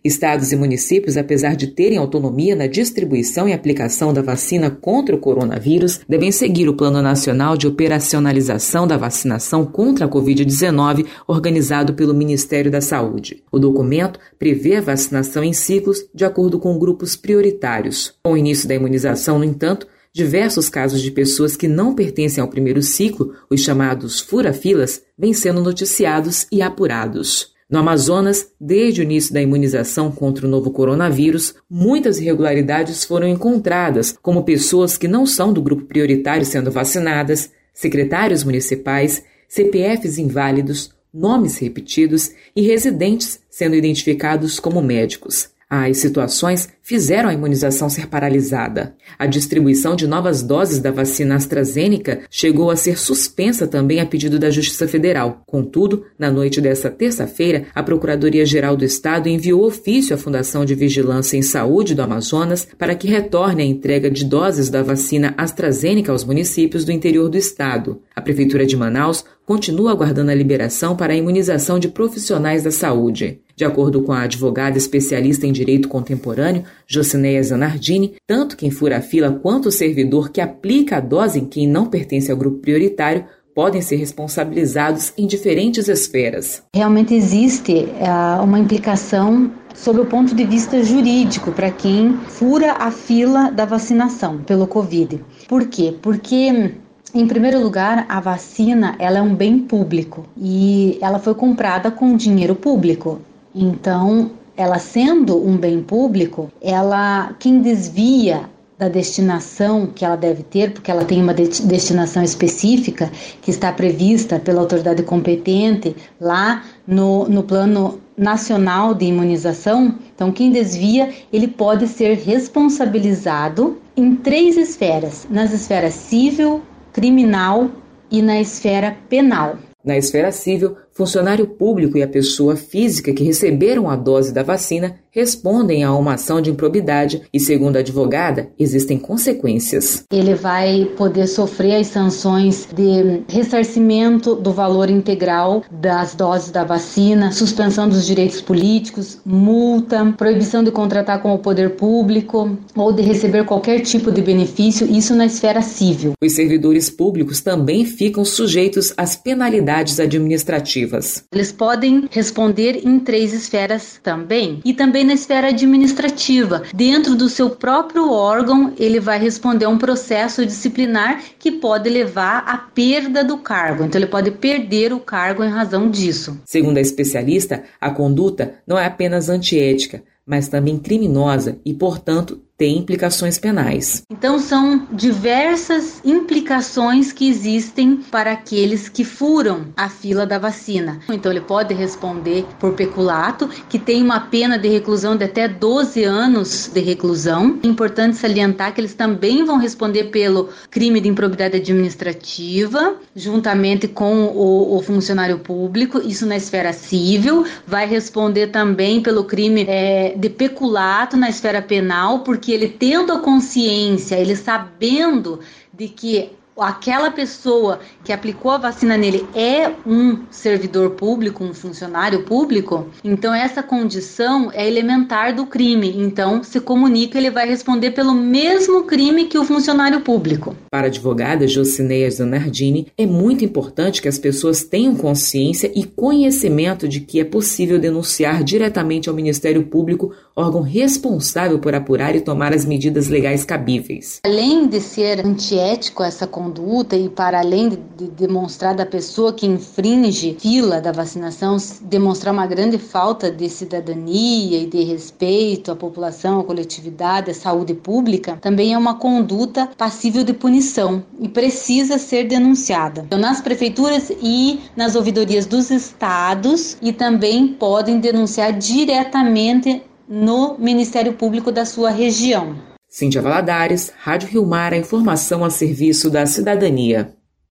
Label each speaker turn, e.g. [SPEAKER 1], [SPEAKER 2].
[SPEAKER 1] Estados e municípios, apesar de terem autonomia na distribuição e aplicação da vacina contra o coronavírus, devem seguir o Plano Nacional de Operacionalização da Vacinação contra a Covid-19, organizado pelo Ministério da Saúde. O documento prevê a vacinação em ciclos de acordo com grupos prioritários. Com o início da imunização, no entanto, diversos casos de pessoas que não pertencem ao primeiro ciclo, os chamados fura-filas, vêm sendo noticiados e apurados. No Amazonas, desde o início da imunização contra o novo coronavírus, muitas irregularidades foram encontradas, como pessoas que não são do grupo prioritário sendo vacinadas, secretários municipais, CPFs inválidos, nomes repetidos e residentes sendo identificados como médicos. As situações fizeram a imunização ser paralisada. A distribuição de novas doses da vacina AstraZeneca chegou a ser suspensa também a pedido da Justiça Federal. Contudo, na noite desta terça-feira, a Procuradoria-Geral do Estado enviou ofício à Fundação de Vigilância em Saúde do Amazonas para que retorne a entrega de doses da vacina AstraZeneca aos municípios do interior do estado. A Prefeitura de Manaus continua aguardando a liberação para a imunização de profissionais da saúde. De acordo com a advogada especialista em direito contemporâneo, Josineia Zanardini, tanto quem fura a fila quanto o servidor que aplica a dose em quem não pertence ao grupo prioritário podem ser responsabilizados em diferentes esferas.
[SPEAKER 2] Realmente existe uma implicação sob o ponto de vista jurídico para quem fura a fila da vacinação pelo Covid. Por quê? Porque, em primeiro lugar, a vacina ela é um bem público e ela foi comprada com dinheiro público. Então, ela sendo um bem público, quem desvia da destinação que ela deve ter, porque ela tem uma destinação específica que está prevista pela autoridade competente lá no Plano Nacional de Imunização. Então, quem desvia, ele pode ser responsabilizado em 3 esferas: nas esferas civil, criminal e na esfera penal.
[SPEAKER 1] Na esfera civil, funcionário público e a pessoa física que receberam a dose da vacina respondem a uma ação de improbidade e, segundo a advogada, existem consequências.
[SPEAKER 2] Ele vai poder sofrer as sanções de ressarcimento do valor integral das doses da vacina, suspensão dos direitos políticos, multa, proibição de contratar com o poder público ou de receber qualquer tipo de benefício, isso na esfera civil.
[SPEAKER 1] Os servidores públicos também ficam sujeitos às penalidades administrativas.
[SPEAKER 2] Eles podem responder em 3 esferas também, e também na esfera administrativa. Dentro do seu próprio órgão, ele vai responder a um processo disciplinar que pode levar à perda do cargo. Então, ele pode perder o cargo em razão disso.
[SPEAKER 1] Segundo a especialista, a conduta não é apenas antiética, mas também criminosa e, portanto, tem implicações penais.
[SPEAKER 2] Então, são diversas implicações que existem para aqueles que furam a fila da vacina. Então, ele pode responder por peculato, que tem uma pena de reclusão de até 12 anos de reclusão. É importante salientar que eles também vão responder pelo crime de improbidade administrativa, juntamente com o funcionário público, isso na esfera civil. Vai responder também pelo crime de peculato na esfera penal, porque ele tendo a consciência, ele sabendo de que aquela pessoa que aplicou a vacina nele é um servidor público, um funcionário público, então essa condição é elementar do crime. Então, se comunica, ele vai responder pelo mesmo crime que o funcionário público.
[SPEAKER 1] Para a advogada Josineia Zanardini, é muito importante que as pessoas tenham consciência e conhecimento de que é possível denunciar diretamente ao Ministério Público, órgão responsável por apurar e tomar as medidas legais cabíveis.
[SPEAKER 2] Além de ser antiético essa conduta e para além de demonstrar da pessoa que infringe fila da vacinação, demonstrar uma grande falta de cidadania e de respeito à população, à coletividade, à saúde pública, também é uma conduta passível de punição e precisa ser denunciada. Então, nas prefeituras e nas ouvidorias dos estados, e também podem denunciar diretamente no Ministério Público da sua região.
[SPEAKER 1] Cíntia Valadares, Rádio Rio Mar, a informação a serviço da cidadania.